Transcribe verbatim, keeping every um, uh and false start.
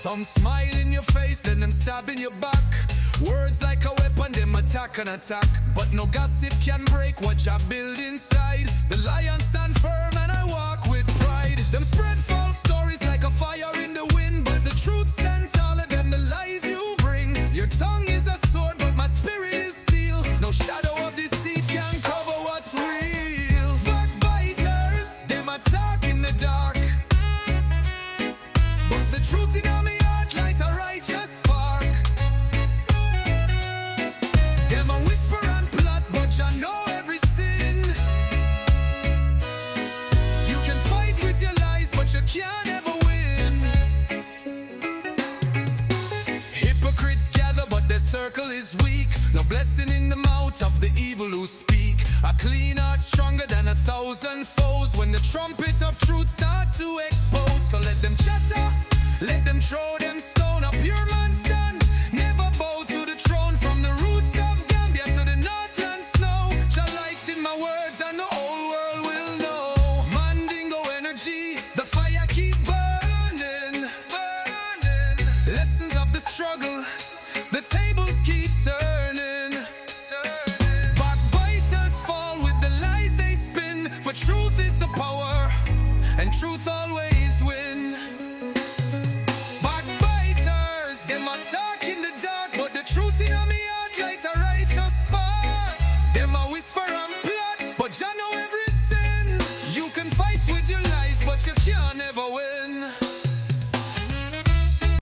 Some smile in your face, then them stab in your back. Words like a weapon, them attack and attack. But no gossip can break what you build inside. The lion stand firm and I walk with pride. Them spread false stories like a fire in the wind, but the truth stand taller than the lies you bring. Your tongue is a sword, but my spirit is steel. No shadow of deceit can cover what's real. Backbiters, them attack in the dark, but the truth in me heart light a righteous spark. Them a whisper and plot, but I know every sin. You can fight with your lies, but you can't ever win. Hypocrites gather, but their circle is weak. No blessing in the mouth of the evil who speak. A clean heart stronger than a thousand foes. When the trumpet of truth start to expose, so let them chatter.